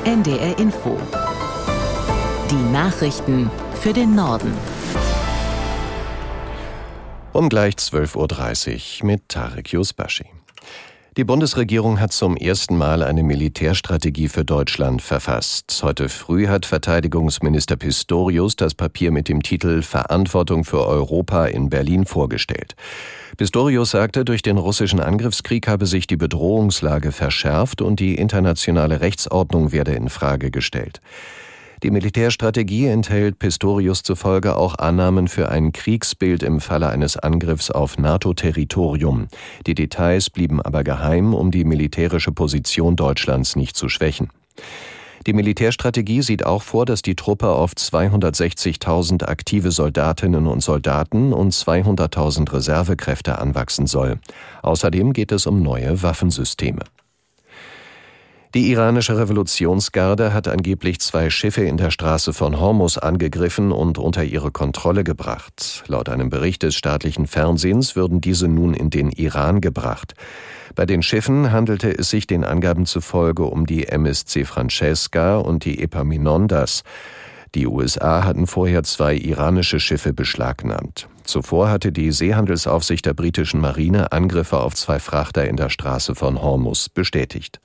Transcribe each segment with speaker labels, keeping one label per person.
Speaker 1: NDR Info. Die Nachrichten für den Norden.
Speaker 2: Um gleich 12.30 Uhr mit Tarek Yusbashi. Die Bundesregierung hat zum ersten Mal eine Militärstrategie für Deutschland verfasst. Heute früh hat Verteidigungsminister Pistorius das Papier mit dem Titel »Verantwortung für Europa« in Berlin vorgestellt. Pistorius sagte, durch den russischen Angriffskrieg habe sich die Bedrohungslage verschärft und die internationale Rechtsordnung werde in Frage gestellt. Die Militärstrategie enthält Pistorius zufolge auch Annahmen für ein Kriegsbild im Falle eines Angriffs auf NATO-Territorium. Die Details blieben aber geheim, um die militärische Position Deutschlands nicht zu schwächen. Die Militärstrategie sieht auch vor, dass die Truppe auf 260.000 aktive Soldatinnen und Soldaten und 200.000 Reservekräfte anwachsen soll. Außerdem geht es um neue Waffensysteme. Die iranische Revolutionsgarde hat angeblich 2 Schiffe in der Straße von Hormuz angegriffen und unter ihre Kontrolle gebracht. Laut einem Bericht des staatlichen Fernsehens würden diese nun in den Iran gebracht. Bei den Schiffen handelte es sich den Angaben zufolge um die MSC Francesca und die Epaminondas. Die USA hatten vorher 2 iranische Schiffe beschlagnahmt. Zuvor hatte die Seehandelsaufsicht der britischen Marine Angriffe auf 2 Frachter in der Straße von Hormuz bestätigt.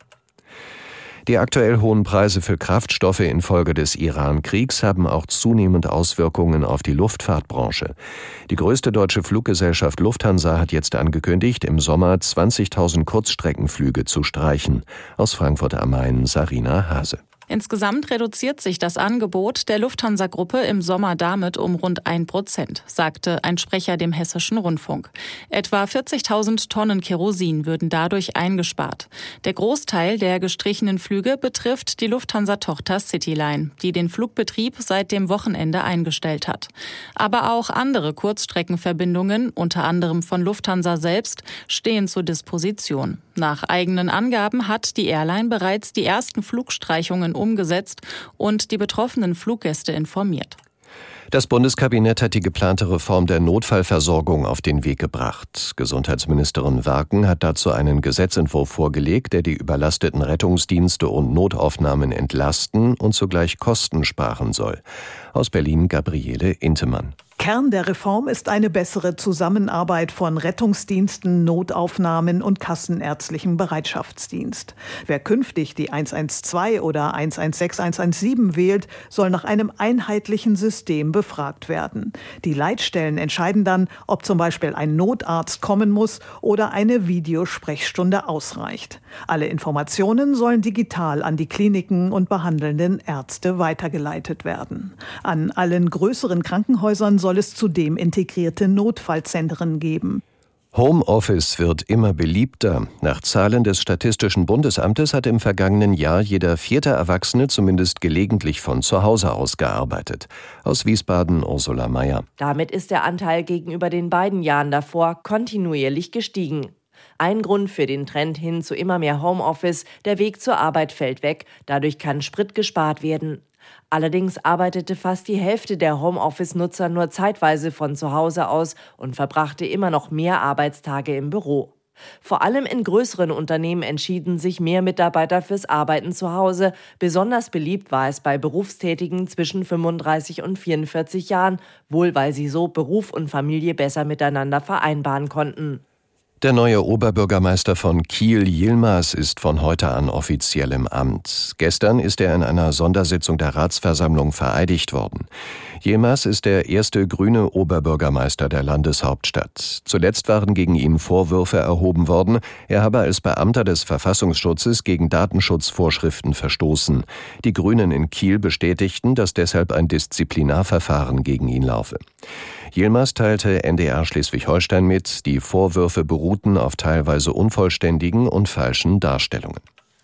Speaker 2: Die aktuell hohen Preise für Kraftstoffe infolge des Iran-Kriegs haben auch zunehmend Auswirkungen auf die Luftfahrtbranche. Die größte deutsche Fluggesellschaft Lufthansa hat jetzt angekündigt, im Sommer 20.000 Kurzstreckenflüge zu streichen. Aus Frankfurt am Main, Sarina Hase.
Speaker 3: Insgesamt reduziert sich das Angebot der Lufthansa-Gruppe im Sommer damit um rund 1%, sagte ein Sprecher dem Hessischen Rundfunk. Etwa 40.000 Tonnen Kerosin würden dadurch eingespart. Der Großteil der gestrichenen Flüge betrifft die Lufthansa-Tochter Cityline, die den Flugbetrieb seit dem Wochenende eingestellt hat. Aber auch andere Kurzstreckenverbindungen, unter anderem von Lufthansa selbst, stehen zur Disposition. Nach eigenen Angaben hat die Airline bereits die ersten Flugstreichungen umgesetzt und die betroffenen Fluggäste informiert.
Speaker 2: Das Bundeskabinett hat die geplante Reform der Notfallversorgung auf den Weg gebracht. Gesundheitsministerin Warken hat dazu einen Gesetzentwurf vorgelegt, der die überlasteten Rettungsdienste und Notaufnahmen entlasten und zugleich Kosten sparen soll. Aus Berlin Gabriele Intemann.
Speaker 4: Kern der Reform ist eine bessere Zusammenarbeit von Rettungsdiensten, Notaufnahmen und kassenärztlichem Bereitschaftsdienst. Wer künftig die 112 oder 116, 117 wählt, soll nach einem einheitlichen System befragt werden. Die Leitstellen entscheiden dann, ob zum Beispiel ein Notarzt kommen muss oder eine Videosprechstunde ausreicht. Alle Informationen sollen digital an die Kliniken und behandelnden Ärzte weitergeleitet werden. An allen größeren Krankenhäusern soll es zudem integrierte Notfallzentren geben.
Speaker 2: Homeoffice wird immer beliebter. Nach Zahlen des Statistischen Bundesamtes hat im vergangenen Jahr jeder 4. Erwachsene zumindest gelegentlich von zu Hause aus gearbeitet. Aus Wiesbaden Ursula Mayer.
Speaker 5: Damit ist der Anteil gegenüber den beiden Jahren davor kontinuierlich gestiegen. Ein Grund für den Trend hin zu immer mehr Homeoffice, der Weg zur Arbeit fällt weg, dadurch kann Sprit gespart werden. Allerdings arbeitete fast die Hälfte der Homeoffice-Nutzer nur zeitweise von zu Hause aus und verbrachte immer noch mehr Arbeitstage im Büro. Vor allem in größeren Unternehmen entschieden sich mehr Mitarbeiter fürs Arbeiten zu Hause. Besonders beliebt war es bei Berufstätigen zwischen 35 und 44 Jahren, wohl weil sie so Beruf und Familie besser miteinander vereinbaren konnten.
Speaker 2: Der neue Oberbürgermeister von Kiel, Yilmaz, ist von heute an offiziell im Amt. Gestern ist er in einer Sondersitzung der Ratsversammlung vereidigt worden. Yilmaz ist der erste grüne Oberbürgermeister der Landeshauptstadt. Zuletzt waren gegen ihn Vorwürfe erhoben worden, er habe als Beamter des Verfassungsschutzes gegen Datenschutzvorschriften verstoßen. Die Grünen in Kiel bestätigten, dass deshalb ein Disziplinarverfahren gegen ihn laufe. Yilmaz teilte NDR Schleswig-Holstein mit, die Vorwürfe beruhten auf teilweise unvollständigen und falschen Darstellungen.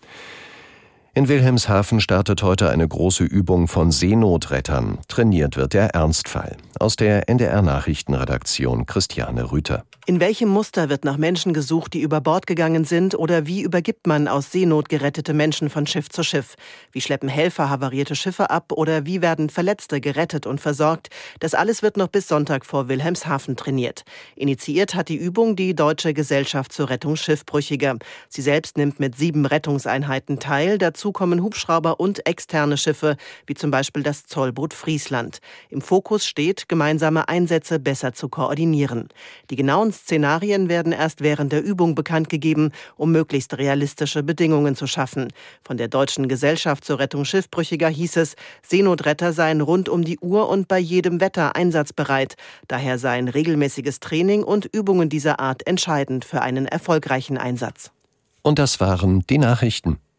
Speaker 2: In Wilhelmshaven startet heute eine große Übung von Seenotrettern. Trainiert wird der Ernstfall. Aus der NDR-Nachrichtenredaktion Christiane Rüther.
Speaker 6: In welchem Muster wird nach Menschen gesucht, die über Bord gegangen sind, oder wie übergibt man aus Seenot gerettete Menschen von Schiff zu Schiff? Wie schleppen Helfer havarierte Schiffe ab oder wie werden Verletzte gerettet und versorgt? Das alles wird noch bis Sonntag vor Wilhelmshaven trainiert. Initiiert hat die Übung die Deutsche Gesellschaft zur Rettung Schiffbrüchiger. Sie selbst nimmt mit 7 Rettungseinheiten teil, dazu Dazu kommen Hubschrauber und externe Schiffe, wie zum Beispiel das Zollboot Friesland. Im Fokus steht, gemeinsame Einsätze besser zu koordinieren. Die genauen Szenarien werden erst während der Übung bekannt gegeben, um möglichst realistische Bedingungen zu schaffen. Von der Deutschen Gesellschaft zur Rettung Schiffbrüchiger hieß es, Seenotretter seien rund um die Uhr und bei jedem Wetter einsatzbereit. Daher seien regelmäßiges Training und Übungen dieser Art entscheidend für einen erfolgreichen Einsatz.
Speaker 2: Und das waren die Nachrichten.